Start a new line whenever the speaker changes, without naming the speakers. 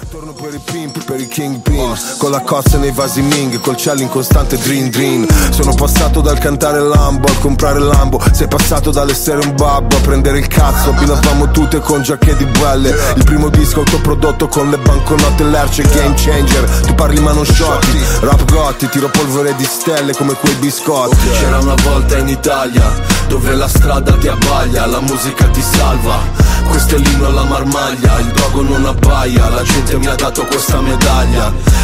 Torno per i pimp, per i kingpin, con la cozza nei vasi Ming, col cielo in costante dream dream. Sono passato dal cantare Lambo al comprare Lambo. Sei passato dall'essere un babbo a prendere il cazzo. Abbinavamo tutte con giacche di belle. Il primo disco autoprodotto con le banconote Lerce, game changer. Tu parli ma non sciocchi, rap gotti, tiro polvere di stelle come quei biscotti.
C'era una volta in Italia dove la strada ti abbaglia, la musica ti salva. Questo è l'inno alla marmaglia, il drogo non abbaia, la gente mi ha dato questa medaglia.